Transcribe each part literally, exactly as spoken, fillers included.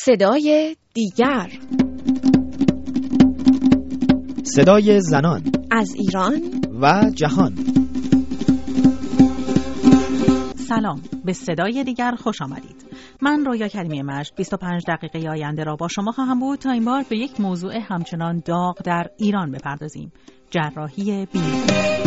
صدای دیگر، صدای زنان از ایران و جهان. سلام، به صدای دیگر خوش آمدید. من رویا کریمی مشت بیست و پنج دقیقه آینده را با شما خواهم بود تا این بار به یک موضوع همچنان داغ در ایران بپردازیم: جراحی بینی.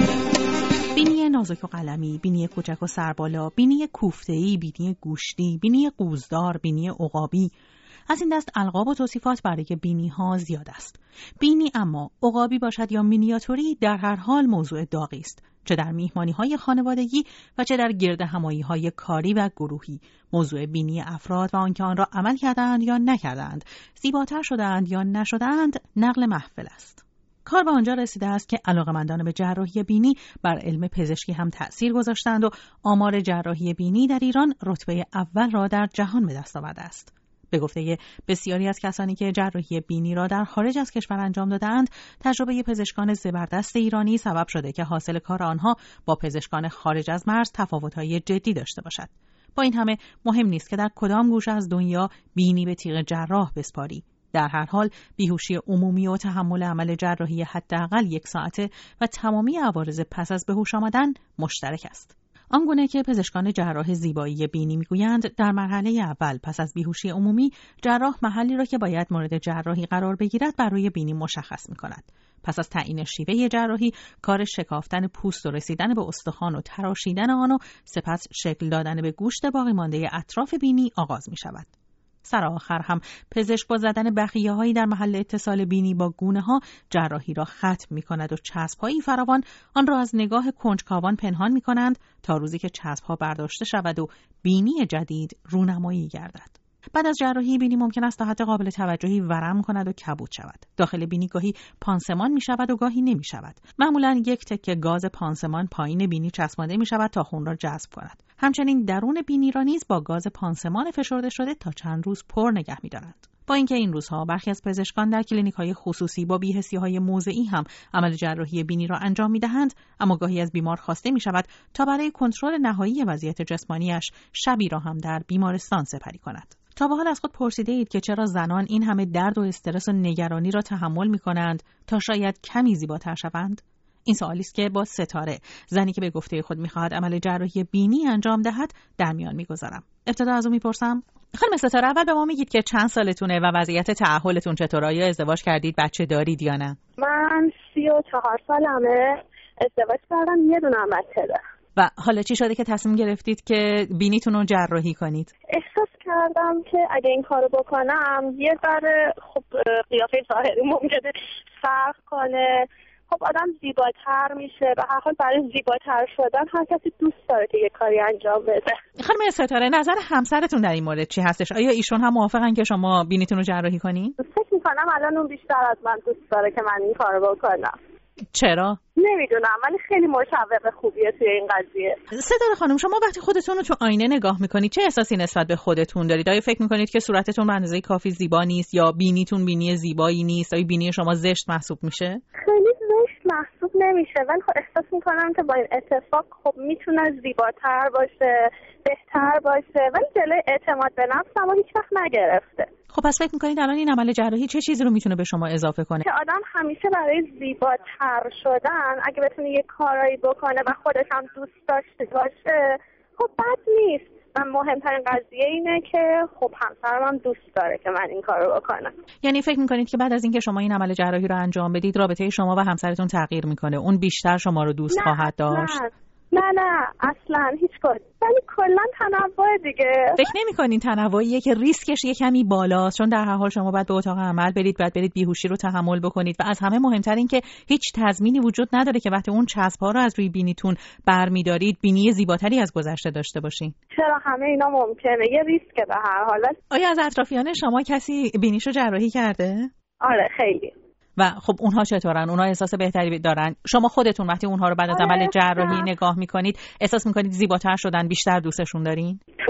بینی نازک و قلمی، بینی کوچک و سربالا، بینی کوفته‌ای، بینی گوشتی، بینی قوزدار، بینی عقابی. از این دست القاب و توصیفات برای بینی ها زیاد است. بینی اما عقابی باشد یا مینیاتوری، در هر حال موضوع داغی است، چه در میهمانی های خانوادگی و چه در گرد همایی های کاری و گروهی. موضوع بینی افراد و آنکه آن را عمل کردند یا نکردند، زیباتر شدند یا نشدند، نقل محفل است. کار به آنجا رسیده است که علاقه‌مندان به جراحی بینی بر علم پزشکی هم تأثیر گذاشتند و آمار جراحی بینی در ایران رتبه اول را در جهان به دست آورده است. به گفته بسیاری از کسانی که جراحی بینی را در خارج از کشور انجام دادند، تجربه پزشکان زبردست ایرانی سبب شده که حاصل کار آنها با پزشکان خارج از مرز تفاوت‌های جدی داشته باشد. با این همه مهم نیست که در کدام گوشه از دنیا بینی به تیغ جراح بسپاری. در هر حال بیهوشی عمومی و تحمل عمل جراحی حداقل یک ساعته و تمامی عوارض پس از به هوش آمدن مشترک است. آنگونه که پزشکان جراح زیبایی بینی میگویند در مرحله اول پس از بیهوشی عمومی، جراح محلی را که باید مورد جراحی قرار بگیرد بر روی بینی مشخص می‌کند. پس از تعیین شیوه جراحی، کار شکافتن پوست و رسیدن به استخوان و تراشیدن آن و سپس شکل دادن به گوشت باقی مانده اطراف بینی آغاز می‌شود. سرآخر هم پزشک با زدن بخیه‌هایی در محل اتصال بینی با گونه‌ها جراحی را ختم می‌کند و چسب‌هایی فراوان آن را از نگاه کنجکاوان پنهان می‌کنند تا روزی که چسب‌ها برداشته شود و بینی جدید رونمایی گردد. بعد از جراحی بینی ممکن است تا حد قابل توجهی ورم کند و کبود شود. داخل بینی گاهی پانسمان می شود و گاهی نمی شود. معمولاً یک تکه گاز پانسمان پایین بینی چسبانده می شود تا خون را جذب کند. همچنین درون بینی را نیز با گاز پانسمان فشرده شده تا چند روز پر نگه می دارند. با اینکه این روزها برخی از پزشکان در کلینیک‌های خصوصی با بی‌حسی‌های موضعی هم عمل جراحی بینی را انجام می‌دهند، اما گاهی از بیمار خواسته می‌شود تا برای کنترل نهایی وضعیت جسمانیش شبی را هم در بیمارستان سپری کند. تا به حال از خود پرسیده اید که چرا زنان این همه درد و استرس و نگرانی را تحمل می‌کنند تا شاید کمی زیباتر شوند؟ این سوالی است که با ستاره، زنی که به گفته خود می‌خواهد عمل جراحی بینی انجام دهد، در میان می‌گذارم. ابتدا از او می‌پرسم: خانم ستاره، اول به ما میگید که چند سالتونه و وضعیت تأهلتون چطوره؟ آیا ازدواج کردید، بچه دارید یا نه؟ من سی و چهار سالمه، ازدواج کردم، یه دونم بچه دارم. و حالا چی شده که تصمیم گرفتید که بینیتون رو جراحی کنید؟ احساس کردم که اگه این کارو بکنم یه ذره خب قیافه ظاهری ممکنه فرق کنه، خب آدم زیباتر میشه. به هر حال برای زیباتر شدن هر کسی دوست داره که یه کاری انجام بده. خانم ستاره، نظر همسرتون در این مورد چی هستش؟ آیا ایشون هم موافقن که شما بینیتون رو جراحی کنین؟ فکر میکنم الان اون بیشتر از من دوست داره که من این کارو بکنم. چرا؟ نمیدونم، ولی خیلی مشوق خوبیه توی این قضیه. ستاره خانم، شما وقتی خودتون رو تو آینه نگاه میکنید چه احساسی نسبت به خودتون دارید؟ آیا فکر میکنید که صورتتون به اندازه کافی زیبا نیست یا بینیتون بینی زیبایی نیست؟ آیا بینی شما زشت محسوب میشه؟ خیلی زشت محسوب نمیشه، ولی خب احساس میکنم که با این اتفاق خب میتونه زیباتر باشه، بهتر باشه، ولی جلوی اعتماد به نفس اما هیچ وقت نگرفته. خب پس فکر میکنید الان این عمل جراحی چه چیزی رو میتونه به شما اضافه کنه؟ که آدم همیشه برای زیباتر شدن اگه بتونه یه کارایی بکنه و خودش هم دوست داشته باشه، خب بد نیست. من مهمترین قضیه اینه که خب همسرم هم دوست داره که من این کارو بکنم. یعنی فکر میکنید که بعد از اینکه شما این عمل جراحی رو انجام بدید رابطه شما و همسرتون تغییر میکنه؟ اون بیشتر شما رو دوست خواهد داشت؟ نه. نه نه اصلا هیچ کاری، ولی کلا تنوع دیگه. فکر نمی‌کنین تنوعیه که ریسکش یه کمی بالاست؟ چون در هر حال شما باید به اتاق عمل برید، بعد برید بیهوشی رو تحمل بکنید و از همه مهمتر این که هیچ تضمینی وجود نداره که وقتی اون چسب‌ها رو از روی بینیتون برمی‌دارید بینی زیباتری از گذشته داشته باشین. چرا همه اینا ممکنه، یه ریسکه به هر حال. آیا از اطرافیان شما کسی بینیشو جراحی کرده؟ آره خیلی. و خب اونها چطورن؟ اونها احساس بهتری دارن؟ شما خودتون وقتی اونها رو بعد از عمل جراحی نگاه میکنید احساس میکنید زیباتر شدن، بیشتر دوستشون دارین؟ توی دوست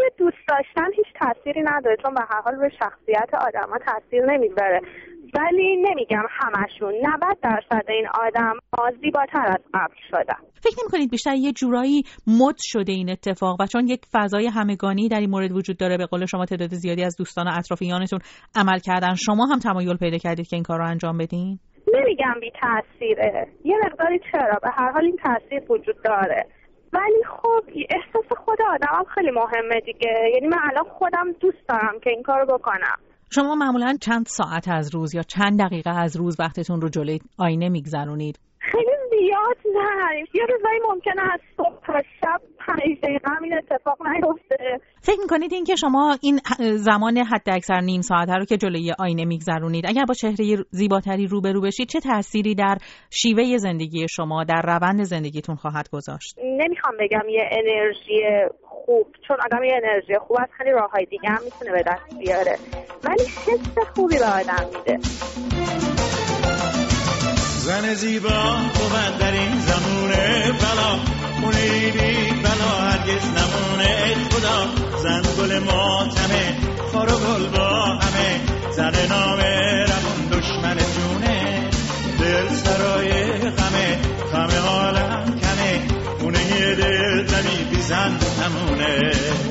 داشتن هیچ تأثیری نداره، چون به هر حال به شخصیت آدم‌ها تأثیر نمیذاره. ولی نمیگم همشون، نود درصد این آدم ها زیباتر از قبل شدن. فکر نمی‌کنید بیشتر یه جورایی مد شده این اتفاق و چون یک فضای همگانی در این مورد وجود داره، به قول شما تعداد زیادی از دوستان و اطرافیانتون عمل کردن، شما هم تمایل پیدا کردید که این کار رو انجام بدین؟ نمیگم بی تأثیره، یه مقداری چرا، به هر حال این تأثیر وجود داره. ولی خب احساس خود آدم هم خیلی مهمه دیگه. یعنی من الان خودم دوست دارم که این کارو بکنم. شما معمولاً چند ساعت از روز یا چند دقیقه از روز وقتتون رو جلوی آینه میگذرونید؟ خیلی زیاد نه. یه روزایی ممکنه از صبح تا شب پنج دقیقه هم این اتفاق نیفته. فکر میکنید این که شما این زمان حد اکثر نیم ساعت رو که جلوی آینه میگذرونید، اگر با چهره زیباتری روبرو بشید چه تأثیری در شیوه زندگی شما، در روند زندگیتون خواهد گذاشت؟ نمیخوام بگم یه انرژی خوب، چون آدم یه انرژی خوب از خیلی راههای دیگه هم میتونه به دست بیاره، ولی حس خوبی به آدم میده. زن زیبا بود در این زمونه بلا، خونه بی بلا هرگز نمونه. خدا زن گل ماتمه، خار و گل با همه، زن نامه رمون دشمن جونه. دل سرای غمه، غم عالم کمه، خونه دل زنی بی زن نمونه.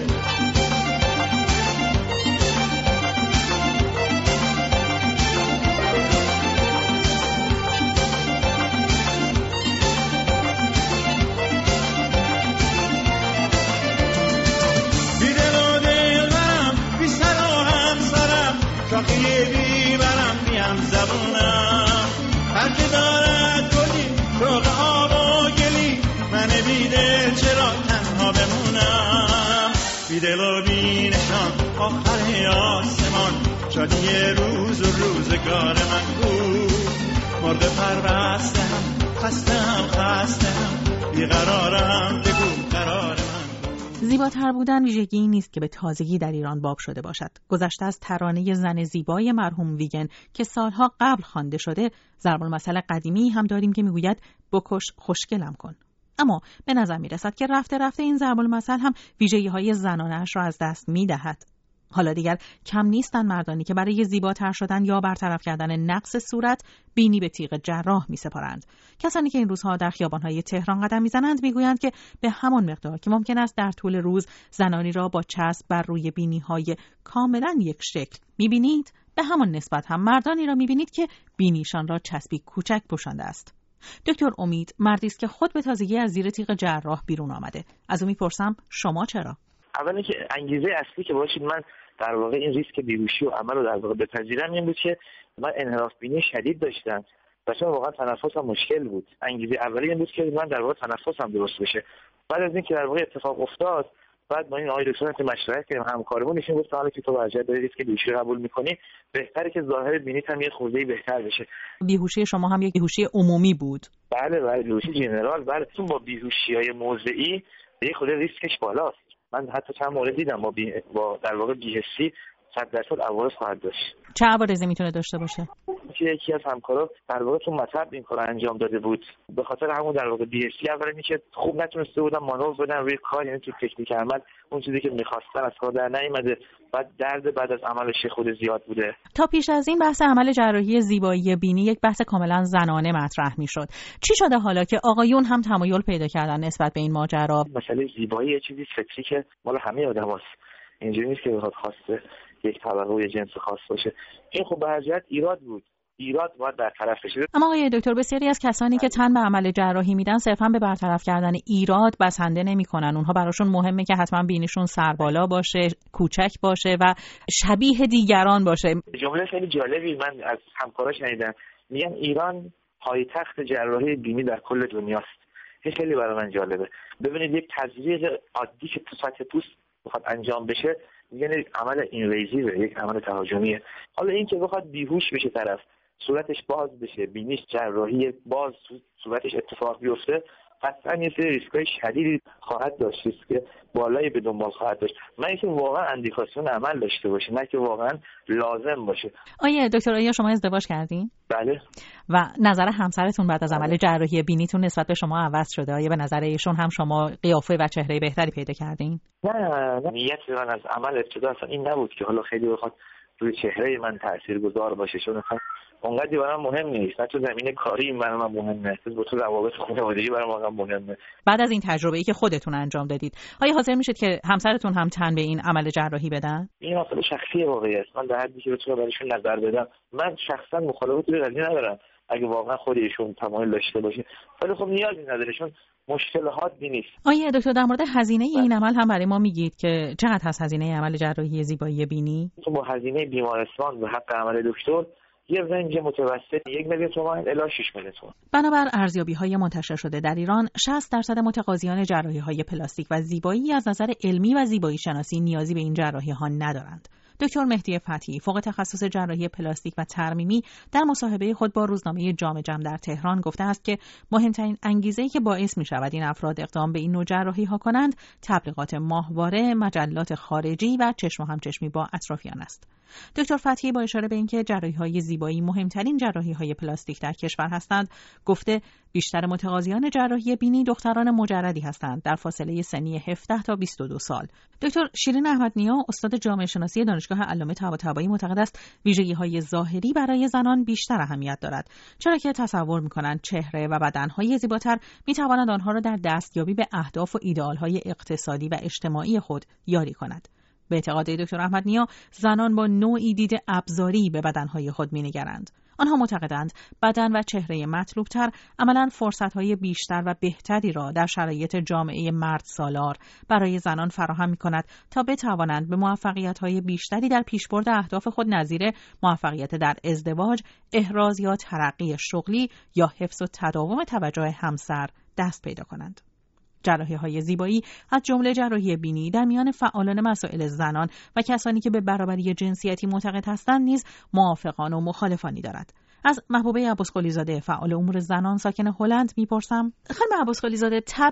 شاخی بیبرم میم زبونم، هر که دارد گلی روغ آب و گلی، من بیدل چرا تنها بمونم. بیدل و بینشان آخر آسمان، شادی روز و روزگار من بود. مرد پربستم، خستم خستم، بیقرارم، بگو قرار من. زیباتر بودن ویژگی نیست که به تازگی در ایران باب شده باشد. گذشته از ترانه زن زیبای مرحوم ویگن که سالها قبل خوانده شده، ضرب المثل قدیمی هم داریم که میگوید بکش خوشگلم کن. اما به نظر میرسد که رفته رفته این ضرب المثل هم ویژگی‌های زنانه‌اش را از دست میدهد. حالا دیگر کم نیستن مردانی که برای زیباتر شدن یا برطرف کردن نقص صورت بینی به تیغ جراح می‌سپارند. کسانی که این روزها در خیابان‌های تهران قدم می‌زنند می‌گویند که به همان مقدار که ممکن است در طول روز زنانی را با چسب بر روی بینی‌های کاملاً یک شکل می‌بینید، به همان نسبت هم مردانی را می‌بینید که بینیشان را چسبی کوچک پوشانده است. دکتر امید مردی است که خود به تازگی از زیر تیغ جراح بیرون آمده. از او می‌پرسم شما چرا؟ اولی که انگیزه اصلی که باشید من در واقع این ریسک بیهوشی و عمل رو در واقع بپذیرم این بود که من انحراف بینی شدید داشتم و چون واقعا تنفسم مشکل بود. انگیزه اولی این بود که من در واقع تنفسم درست بشه. بعد از اینکه در واقع اتفاق افتاد، بعد ما این آقای دکتر که مشورت کردیم همکارمون نشون گفت حالا که تو واجد داری ریسک بیهوشی رو قبول می‌کنی، بهتره که ظاهر بینیت هم یه خورده بهتر بشه. بیهوشی شما هم یک بیهوشی عمومی بود؟ بله بله بیهوشی جنرال. بله چون با بیهوشی‌های موضعی یه خورده ریسکش بالاست. من حتی چند مورد دیدم با, بی... با در واقع بی‌حسی صد درصد عوارض خواهد داشت. چه عوارضی میتونه داشته باشه؟ که یکی از همکارا در واقع تو مطب این کارو انجام داده بود، به خاطر همون در واقع بی‌حسی اولا اینکه خوب نتونسته بودن مانور بدن روی کار، یعنی تو تکنیک عمل اون چیزی که می‌خواستن از کار در نیامده، بعد درد بعد از عملش خود زیاد بوده. تا پیش از این بحث عمل جراحی زیبایی بینی یک بحث کاملا زنانه مطرح می‌شد. چی شده حالا که آقایون هم تمایل پیدا کردن نسبت به این ماجرا؟ مسئله زیبایی یه چیزی فطری که مال همه آدماست. اینجوری نیست که بخواد خاصه یک طبقه و یک جنس خاص باشه. این خب به هر جهت ایراد بود. ایراد باید برطرف بشه. اما آقای دکتر بسیاری از کسانی که تن به عمل جراحی میدن صرفا به برطرف کردن ایراد بسنده نمی‌کنن. اونها براشون مهمه که حتما بینیشون سربالا باشه، کوچک باشه و شبیه دیگران باشه. جمله خیلی جالبی من از همکارا شنیدم، میگن ایران پایتخت جراحی بینی در کل دنیاست. این خیلی برای من جالبه. ببینید یک تزریق عادی که تو سطح پوست بخواد انجام بشه، یعنی عمل اینویزیو، یک عمل تهاجمیه. حالا این که بخواد بیهوش بشه طرف، صورتش باز بشه، بینیش جراحی باز صورتش اتفاق بیفته، قطعا یه سری ریسک‌های شدیدی خواهد داشت، ریسک بالایی به دنبال خواهد داشت. من اینکه واقعا اندیکاسیون عمل داشته باشه، نه که واقعا لازم باشه. آیا دکتر آیا شما ازدواج کردین؟ بله. و نظر همسرتون بعد از عمل جراحی بینیتون نسبت به شما عوض شده؟ آیا به نظر ایشون هم شما قیافه و چهره بهتری پیدا کردین؟ نه نه، نیت من از عمل ابتدا اصلا این نبود که حالا خیلی بخواد روی چهره من تاثیرگذار باشه، چون اصلا اونقدر برام مهم نیست، نه تو زمینه کاری برام مهمه، نه تو روابط خانوادگی برام مهمه. بعد از این تجربه‌ای که خودتون انجام دادید، آیا حاضر میشید که همسرتون هم تن به این عمل جراحی بدن؟ این مسئله شخصی واقعی است. من در حدی که بتونم براشون نظر بدم، من شخصا مخالفتی به قضیه ندارم اگه واقعا خودشون تمایل داشته باشه، ولی خب نیازی نداره، چون مشکل حادی نیست. آیا دکتر در مورد هزینه این عمل هم برای ما میگید که چقدر هست هزینه عمل جراحی زیبایی بینی؟ تو با هزینه بیمارستان و حق عمل دکتر یه رنج متوسط یک میلیون تومان الی شش میلیون تومان. بنابر ارزیابی‌های منتشر شده در ایران، شصت درصد متقاضیان جراحی‌های پلاستیک و زیبایی از نظر علمی و زیبایی شناسی نیازی به این جراحی‌ها ندارند. دکتر مهدی فتحی، فوق تخصص جراحی پلاستیک و ترمیمی، در مصاحبه خود با روزنامه جام جم در تهران گفته است که مهمترین انگیزه‌ای که باعث می‌شود این افراد اقدام به این نوع جراحی‌ها کنند، تبلیغات ماهواره، مجلات خارجی و چشم و همچشمی با اطرافیان است. دکتر فتحی با اشاره به اینکه جراحی‌های زیبایی مهمترین جراحی‌های پلاستیک در کشور هستند، گفته بیشتر متقاضیان جراحی بینی دختران مجردی هستند در فاصله سنی هفده تا بیست و دو سال. دکتر شیرین احمدنیا، استاد جامعه شناسی دانشگاه علامه طباطبایی، معتقد است ویژگی‌های ظاهری برای زنان بیشتر اهمیت دارد، چرا که تصور می‌کنند چهره و بدن‌های زیباتر می‌توانند آنها را در دستیابی به اهداف و ایدئال‌های اقتصادی و اجتماعی خود یاری کند. به اعتقاد دکتر احمدنیا، زنان با نوعی دید ابزاری به بدنهای خود می‌نگرند. آنها معتقدند بدن و چهره مطلوبتر عملاً فرصت‌های بیشتر و بهتری را در شرایط جامعه مرد سالار برای زنان فراهم می‌کند تا بتوانند به موفقیت‌های بیشتری در پیشبرد اهداف خود نظیر موفقیت در ازدواج، احراز یا ترقی شغلی یا حفظ و تداوم توجه همسر دست پیدا کنند. جراحی‌های زیبایی از جمله جراحی بینی در میان فعالان مسائل زنان و کسانی که به برابری جنسیتی معتقد هستند نیز موافقان و مخالفانی دارد. از محبوبه عباسقلی زاده، فعال امور زنان ساکن هلند، میپرسم خانم عباسقلی زاده، تب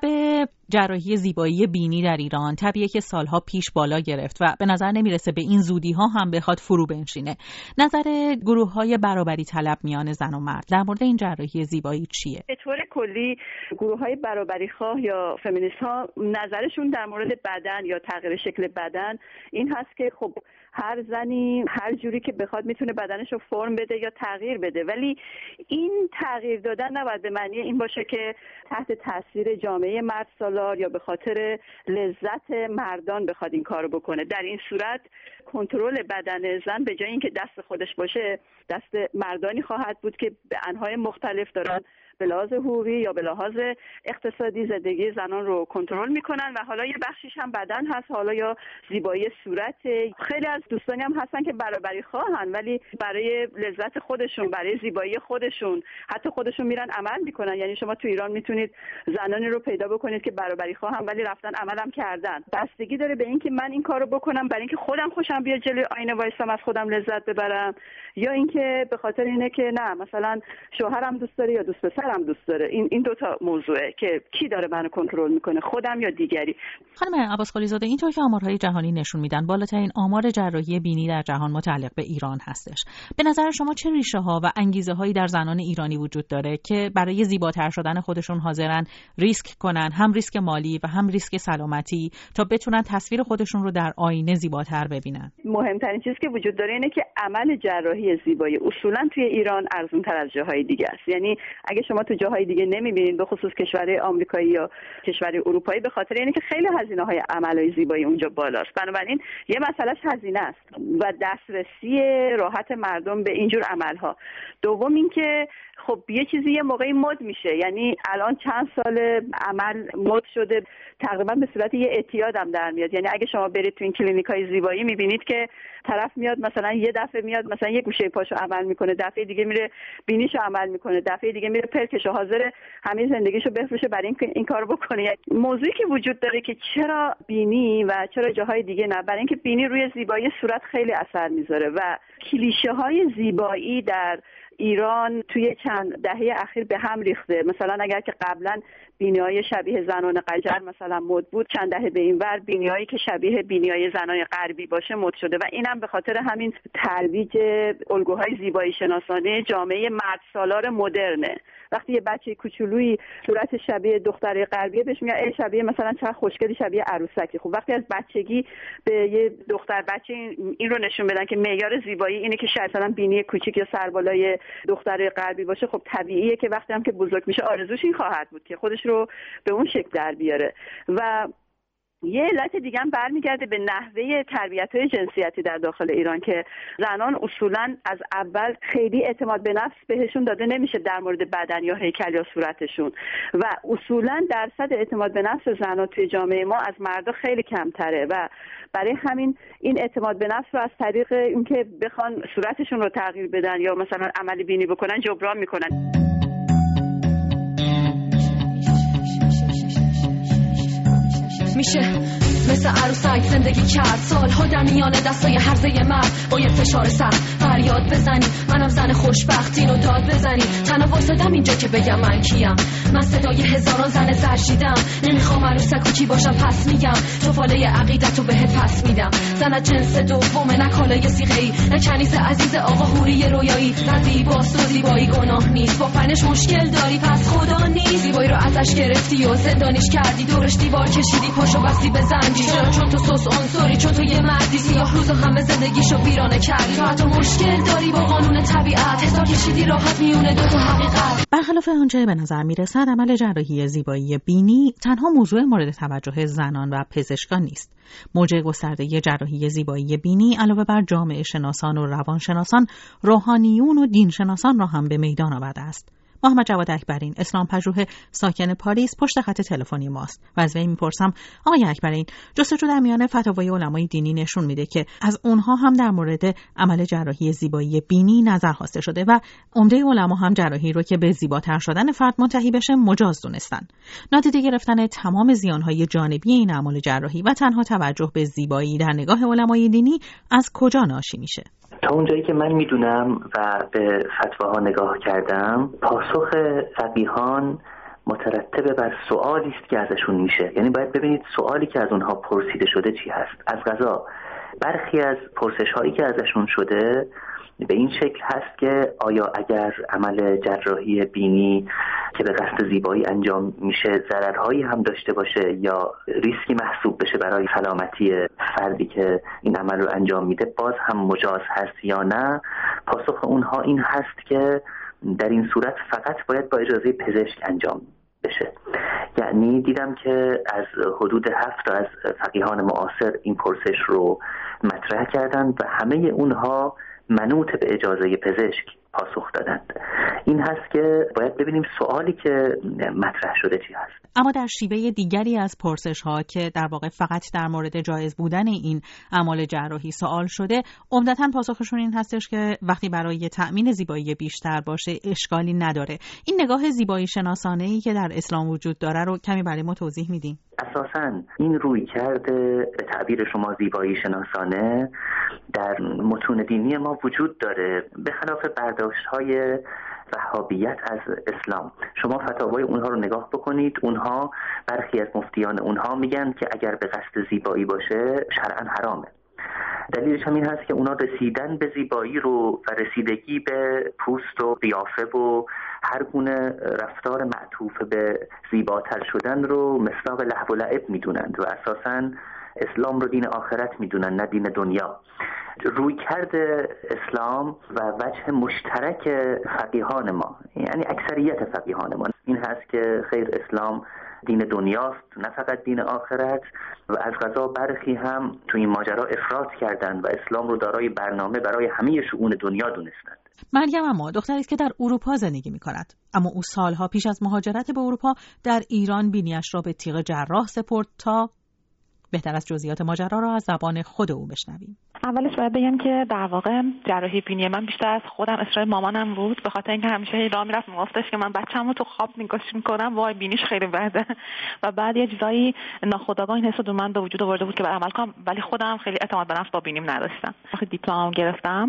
جراحی زیبایی بینی در ایران تبیه که سالها پیش بالا گرفت و به نظر نمیرسه به این زودی ها هم بخواد فرو بنشینه. نظر گروه های برابری طلب میان زن و مرد در مورد این جراحی زیبایی چیه؟ به طور کلی گروه های برابری خواه یا فمینیست ها نظرشون در مورد بدن یا تغییر شکل بدن این هست که خب هر زنی هر جوری که بخواد میتونه بدنش رو فرم بده یا تغییر بده، ولی این تغییر دادن نباید به معنی این باشه که تحت تاثیر جامعه مرد سالار یا به خاطر لذت مردان بخواد این کارو بکنه. در این صورت کنترل بدن زن به جای اینکه دست خودش باشه دست مردانی خواهد بود که به انواع مختلف دارن به لحاظ حقوقی یا به لحاظ اقتصادی زندگی زنان رو کنترل میکنن و حالا یه بخشیش هم بدن هست، حالا یا زیبایی صورت. خیلی از دوستانی هم هستن که برابری خواهن ولی برای لذت خودشون، برای زیبایی خودشون، حتی خودشون میرن عمل میکنن. یعنی شما تو ایران میتونید زنانی رو پیدا بکنید که برابری خواهن ولی رفتن عملم کردن. بستگی داره به اینکه من این کارو بکنم برای اینکه خودم خوشم بیاد جلوی آینه وایسام از خودم لذت ببرم، یا اینکه به خاطر اینه که نه مثلا شوهرم دوست داره یا دوست پسرم دوست داره. این این دو تا موضوعه که کی داره منو کنترل میکنه، خودم یا دیگری. خانم عباسقلی زاده، اینطور که آمارهای جهانی نشون میدن بالاترین آمار جراحی بینی در جهان متعلق به ایران هستش. به نظر شما چه ریشه ها و انگیزه هایی در زنان ایرانی وجود داره که برای زیباتر شدن خودشون حاضرن ریسک کنن، هم ریسک مالی و هم ریسک سلامتی، تا بتونن تصویر خودشون رو در آینه زیباتر ببینن؟ مهمترین چیزی که وجود داره اینه که عمل جراحی زیبایی اصولا توی ایران ارزون تر از جاهای دیگه است. یعنی اگه شما تو جاهای دیگه نمیبینید، به خصوص کشورهای آمریکایی یا کشورهای اروپایی، به خاطر اینه که خیلی هزینه‌های عملهای زیبایی اونجا بالاست. بنابراین یه مسئلهش هزینه است و دسترسی راحت مردم به اینجور عملها. دوم اینکه خب یه چیزی یه موقعی مد میشه، یعنی الان چند سال عمل مد شده، تقریبا به صورت یه اعتیاد هم در میاد. یعنی اگه شما برید تو این کلینیکای زیبایی میبینید که طرف میاد مثلا یه دفعه میاد مثلا یه گوشه پاشو عمل میکنه، دفعه دیگه میره بینیشو عمل میکنه، دفعه دیگه میره پلکشو، حاضر همه زندگیشو بفروشه برای اینکه این کارو بکنه. یعنی موضوعی که وجود داره که چرا بینی و چرا جاهای دیگه نه، برای اینکه بینی روی زیبایی صورت خیلی اثر میذاره و کلیشه های زیبایی در ایران توی چند دهه اخیر به هم ریخته. مثلا اگر که قبلا بینی‌های شبیه زنان قجر مثلا مد بود، چند دهه به این ور بینی‌هایی که شبیه بینی‌های زنان غربی باشه مد شده و اینم به خاطر همین ترویج الگوهای زیبایی شناسانه جامعه مردسالار مدرنه. وقتی یه بچه کوچولویی صورت شبیه دختره غربیه بهش میگن ای شبیه مثلا چقدر خوشگلی، شبیه عروسکی. خب وقتی از بچگی به یه دختر بچه این رو نشون بدن که معیار زیبایی اینه که شاید مثلا بینی کوچیک یا سربالای دختره غربی باشه، خب طبیعیه که وقتی هم که بزرگ میشه آرزوش این خواهد بود که خودش رو به اون شکل در بیاره. و یه علت دیگه هم برمیگرده به نحوه تربیت‌های جنسیتی در داخل ایران که زنان اصولاً از اول خیلی اعتماد به نفس بهشون داده نمیشه در مورد بدن یا هیکل یا صورتشون و اصولاً درصد اعتماد به نفس زنان توی جامعه ما از مردا خیلی کمتره و برای همین این اعتماد به نفس رو از طریق اینکه بخوان صورتشون رو تغییر بدن یا مثلا عمل بینی بکنن جبران میکنن. میشه مثل عروسک زندگی کرد سالها در میان دستای هرزه مرد با یه فشار سر فریاد بزنی منم زن خوشبخت اینو داد بزنی تنها واسادم اینجا که بگم من کیم من صدای هزاران زن زرشیدم نمیخوام عروسک و کی باشم پس میگم توفاله عقیدتو بهت پس میدم زنت جنس دومه نه کالای سیغه‌ای نه کنیز عزیز آقا هوری رویایی نه زیباست و زیبایی گناه نیست با فنش مشکل داری پس خدا نیست زیبایی رو ازش گرفتی و زندانیش کردی دورش دیوار کشیدی پاشو بستی به زنجیر چرا چون تو سوس عنصری چون تو یه مردی سیاه روز و همه زندگیشو ویرانه کردی تو حتی مشکل داری با قانون طبیعت حساب کشیدی راحت میونه دو تا حقیقت. برخلاف آنچه به نظر میرسد عمل جراحی زیبایی بینی تنها موضوع مورد توجه زنان و پزشکان نیست. موج گسترده جراحی زیبایی بینی علاوه بر جامعه شناسان و روانشناسان روحانیون و دینشناسان را هم به میدان آورده است. محمد جواد اکبرین اسلام پژوه ساکن پاریس پشت خط تلفنی ماست و از وی میپرسم آقای اکبرین جستجو در میان فتاوای علمای دینی نشون میده که از اونها هم در مورد عمل جراحی زیبایی بینی نظر خواسته شده و عمده علما هم جراحی رو که به زیباتر شدن فرد منتهی بشه مجاز دونستن. نادیده گرفتن تمام زیانهای جانبی این اعمال جراحی و تنها توجه به زیبایی در نگاه علمای دینی از کجا ناشی میشه؟ تا اونجایی که من میدونم و به فتواها نگاه کردم پاسخ فقیهان مترتب بر سوالی است که ازشون میشه. یعنی باید ببینید سوالی که از اونها پرسیده شده چی هست. از قضا برخی از پرسش هایی که ازشون شده به این شکل هست که آیا اگر عمل جراحی بینی که به قصد زیبایی انجام میشه ضررهایی هم داشته باشه یا ریسکی محسوب بشه برای سلامتی فردی که این عمل رو انجام میده باز هم مجاز هست یا نه. پاسخ اونها این هست که در این صورت فقط باید با اجازه پزشک انجام بشه. یعنی دیدم که از حدود هفت تا از فقیهان معاصر این پرسش رو مطرح کردن و همه اونها منوط به اجازه پزشک پاسخ دادند. این هست که باید ببینیم سوالی که مطرح شده چی هست. اما در شیوه دیگری از پرسش ها که در واقع فقط در مورد جایز بودن این اعمال جراحی سوال شده عمدتاً پاسخشون این هستش که وقتی برای تأمین زیبایی بیشتر باشه اشکالی نداره. این نگاه زیبایی شناسانه‌ای که در اسلام وجود داره رو کمی برای ما توضیح میدیم؟ اساساً این روی کرده به تعبیر شما زیبایی شناسانه در متون دینی ما وجود داره به خلاف برداشت‌های وهابیت از اسلام. شما فتاوای اونها رو نگاه بکنید، اونها برخی از مفتیان اونها میگن که اگر به قصد زیبایی باشه شرعاً حرامه. دلیلش هم این هست که اونا رسیدن به زیبایی رو و رسیدگی به پوست و قیافه و هر گونه رفتار معطوف به زیباتر شدن رو مصداق لهو و لعب میدونند و اساساً اسلام رو دین آخرت میدونن نه دین دنیا. روی کرده اسلام و وجه مشترک فقیهان ما یعنی اکثریت فقیهان ما این هست که خیر اسلام دین دنیاست نه فقط دین آخرت و از قضا برخی هم تو این ماجرا افراط کردن و اسلام رو دارای برنامه برای همه شؤون دنیا دونستند. مریم اما دختری است که در اروپا زندگی می کند اما او سالها پیش از مهاجرت به اروپا در ایران بینیش را به تیغ جراح سپرد تا بهتر از جزئیات ماجرا را از زبان خود او بشنویم. اولش باید بگم که در واقع جراحی بینی من بیشتر از خودم اصرار مامانم بود، به خاطر اینکه همیشه راه میرفت میگفتش که من بچه‌مو تو خواب نگاش میکنم وای بینیش خیلی بده و بعد یه چیزایی ناخودآگاه این حسو من به وجود آورده بود که عمل کنم، ولی خودم خیلی اعتماد به نفس با بینیم نداشتم. وقتی دیپلمم گرفتم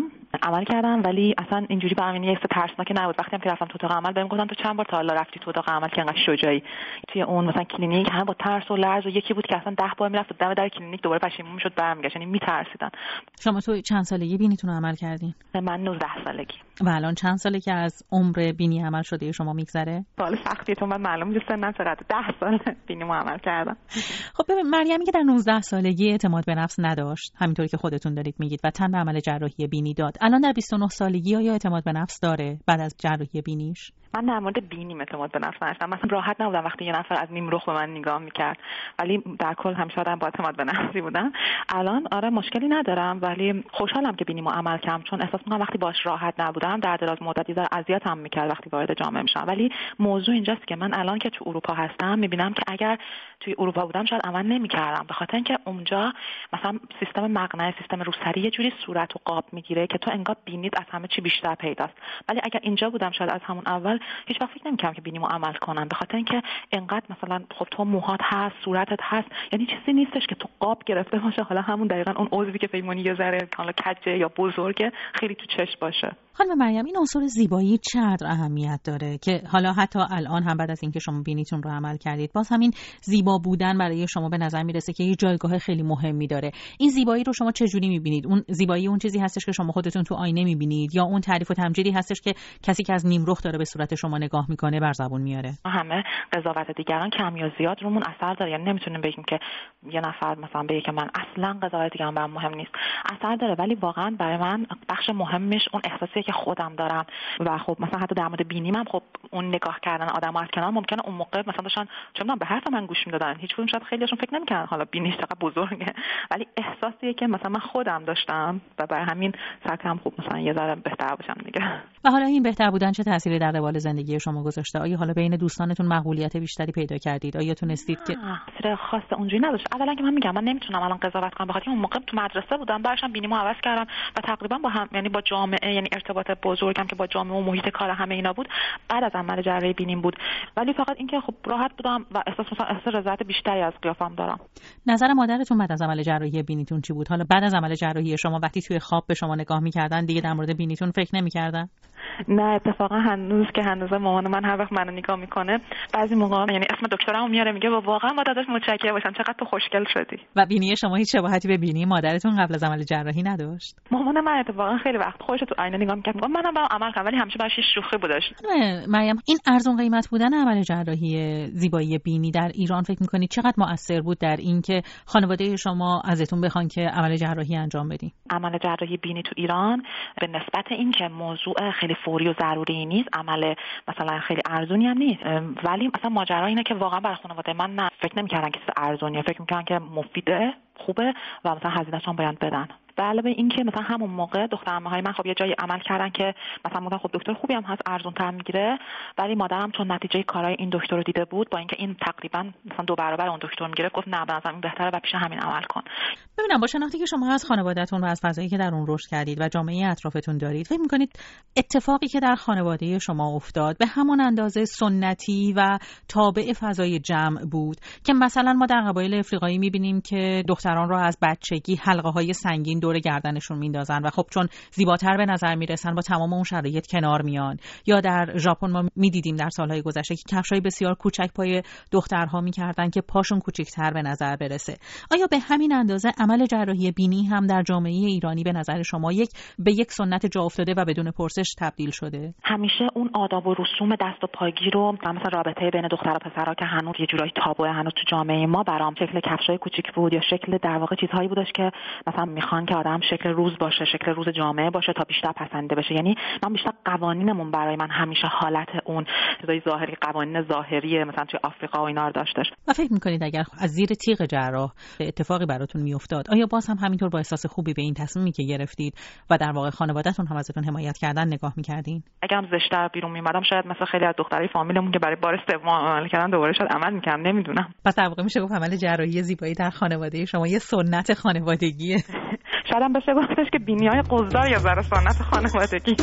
عمل کردم، ولی اصلا اینجوری برام یه حس ترسناک نبود. وقتی هم که رفتم تو اتاق عمل بهم گفتن تو چند بار تا حالا رفتی تو اتاق عمل که انقدر شجاعی؟ توی اون مثلا کلینیک هم با ترس و لرز و یکی بود که اصلا ده بار میرفت دم در کلینیک دوباره پشیمون میشد برمیگشت، یعنی میترسیدن. شما تو چند سالگی بینیتون رو عمل کردین؟ من نوزده سالگی. و الان چند ساله که از عمر بینی عمل شده شما میگذره؟ سوال سختیه چون من معلوم نیست سنم چقدر. ده سال بینیمو عمل کردم. خب ببین مریمی که در نوزده سالگی اعتماد به نفس نداشت، همینطوری که خودتون دارید میگید، و تن به عمل جراحی بینی داد، الان در بیست و نه سالگی آیا اعتماد به نفس داره بعد از جراحی بینیش؟ من در مورد بینیم اعتماد به نفس نداشتم. مثلا راحت نبودم وقتی یه نفر از نیم رخ به من نگاه میکرد، ولی در کل همیشه آدم با اعتماد به نفسی بودم. الان آره مشکلی ندارم، ولی خوشحالم که بینیمو عمل کردم، چون احساس میکنم وقتی باش راحت نبودم در دراز مدتی داره اذیتم میکرد وقتی وارد جامعه میشم. ولی موضوع اینجاست که من الان که تو اروپا هستم میبینم که اگر توی اروپا بودم شاید عمل نمیکردم، به خاطر اینکه اونجا مثلا سیستم مقنعه، سیستم روسری یه جوری صورت و قاب میگیره که تو انگار بینیت از همه چی بیشتر پیداست. ولی اگر اینجا بودم شاید از همون اول هیچ وقت فکر نمی‌کردم که بینیمو عمل کنم، به خاطر اینکه انقدر مثلا خب تو موهات هست، صورتت هست، یعنی چیزی نیستش که تو قاب گرفته باشه، حالا همون دقیقاً اون عضوی که فکر یه ذره حالا کجه یا بزرگه خیلی تو چشم باشه. خانم مریم، این عنصر زیبایی چقدر اهمیت داره که حالا حتی الان هم بعد از اینکه شما بینیتون رو عمل کردید باز همین زیبا بودن برای شما به نظر میرسه که یه جایگاه خیلی مهمی داره. این زیبایی رو شما چه جوری میبینید؟ اون زیبایی اون چیزی هستش که شما خودتون تو آینه میبینید یا اون تعریف و تمجیدی هستش که کسی که از نیم رخ داره به صورت شما نگاه میکنه بر زبون میاره؟ همه قضاوت دیگران کم یا زیاد رومون اثر داره، یعنی نمیتونیم بگیم که یه نفر مثلا بگه که من اصلا قضاوت دیگران برام مهم نیست. اثر داره، ولی واقعا برای من بخش مهمش اون احساسیه که خودم دارم. و خب مثلا حتی در مورد بینیم هم خب اون نگاه کردن آدم‌ها از کنار ممکنه اون موقع مثلا داشتن چه می‌دونم به حرف من گوش میدادن، هیچ کدوم شاید خیلیشون فکر نمی‌کردن حالا بینیش چقدر بزرگه، ولی احساسیه که مثلا من خودم داشتم و برای همین سعی کردم خب مثلا یه ذره بهتر باشم دیگه. و حالا این بهتر بودن چه تأثیری در روال زندگی شما گذاشته؟ آیا حالا بین دوستانتون مقبولیت بیشتری پیدا کردید؟ آیا تونستید که تأثیر خاص اونجوری نداشت؟ اولا که من میگم من نمیتونم الان قضاوت کنم، بخاطر اون موقع تو مدرسه بودم، برشم بینیمو عوض کردم و تقریبا با هم یعنی با جامعه، یعنی ارتباط بزرگم که با جامعه و محیط کار همه اینا بود بعد از عمل جراحی بینیم بود. ولی فقط اینکه خب راحت بودم و احساس مثلا احساس رضایت بیشتری از قیافم دارم. نظر مادرتون بعد از عمل جراحی بینیتون چی بود؟ حالا بعد از عمل جراحی شما وقتی توی خواب به شما نگاه می‌کردن دیگه در مورد بینیتون فکر نمی‌کردن؟ نه اتفاقا هنوز که هنوز مامان من هر وقت منو نگاه میکنه بعضی موقع یعنی اسم دکترمو میاره میگه واقعا با داداش متشکر باشم، چقدر تو خوشگل شدی. و بینی شما هیچ شباهتی به بینی مادرتون قبل از عمل جراحی نداشت؟ مامان من اتفاقا خیلی وقت خودش تو آینه نگاه میکرد میگم منم برام عمل کردم، ولی همیشه براش شوخی بودش. مریم، این ارزون قیمت بودن عمل جراحی زیبایی بینی در ایران فکر میکنید چقدر مؤثر بود در اینکه خانواده شما ازتون بخوان که عمل جراحی انجام بدین؟ عمل جراحی بینی تو ایران به نسبت اینکه موضوع خیلی فوری و ضروری نیست، عمل مثلا خیلی ارزونی هم نیست، ولی مثلا ماجرا اینه که واقعا برای خانواده من نه فکر نمی‌کردن که چیز ارزونیه، فکر می‌کردن که مفیده، خوبه و مثلا هزینه‌اش هم باید بدن. به علاوه این که مثلا همون موقع دخترعمه‌های من خب یه جایی عمل کردن که مثلا گفتن خب دکتر خوبی هم هست، ارزان‌تر میگیره، ولی مادرم چون نتیجه کارهای این دکتر رو دیده بود با اینکه این تقریبا مثلا دو برابر اون دکتر میگیره، گفت نه به نظرم این بهتره و پیش همین عمل کن. ببینم با شناختی که شما از خانواده‌تون و از فضایی که در اون رشد کردید و جامعه اطرافتون دارید، فکر می‌کنید اتفاقی که در خانواده شما افتاد به همون اندازه سنتی و تابع فضای جمع بود که مثلا ما در قبایل افریقایی می‌بینیم که دختران رو از بچگی حلقه‌های سنگین دور گردنشون میندازن و خب چون زیباتر به نظر میرسن با تمام اون شرایط کنار میان، یا در ژاپن ما میدیدیم در سالهای گذشته که کفشای بسیار کوچک پای دخترها میکردن که پاشون کوچکتر به نظر برسه. آیا به همین اندازه عمل جراحی بینی هم در جامعه ایرانی به نظر شما یک به یک سنت جا افتاده و بدون پرسش تبدیل شده؟ همیشه اون آداب و رسوم دست و پاگیر رو مثلا رابطه بین دختر و پسرها که هنوز یه جورایی تابوه هنوز تو جامعه ما، برام شکل کفشای کوچیک بود یا شکل در واقع چیزهایی بودش که مثلا میخوان که آدم شکل روز باشه، شکل روز جامعه باشه تا بیشتر پسندیده بشه. یعنی من بیشتر قوانینمون برای من همیشه حالت اون چیزای ظاهری، قوانین ظاهری مثلا توی آفریقا و اینا رو داشتش. و فکر می‌کنید اگر از زیر تیغ جراح اتفاقی براتون میافتاد، آیا باز هم همینطور با احساس خوبی به این تصمیمی که گرفتید و در واقع خانواده‌تون هم ازتون حمایت کردن نگاه می‌کردین؟ اگرم زشت‌تر بیرون میومدم شاید مثلا خیلی از دخترای فامیلمون که برای بار سوم عمل کردن دوباره شاید عمل می‌کردم، نمیدونم. پس در واقع میشه گفت عمل جراحی زیبایی در خانواده شما یه سنت خانوادگیه. شاید هم بشه گفتش که بینی‌های قضدار یا زر سنت خانوادگی.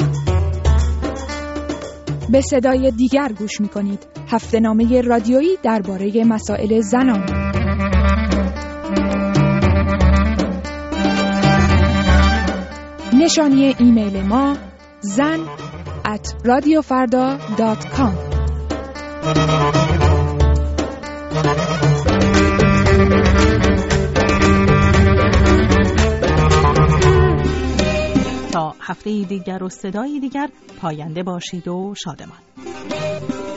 به صدای دیگر گوش می‌کنید. هفته‌نامه رادیویی درباره مسائل زنان. نشانی ایمیل ما زن ات رادیو فردا دات کام. تا هفته دیگر و صدای دیگر پاینده باشید و شادمان.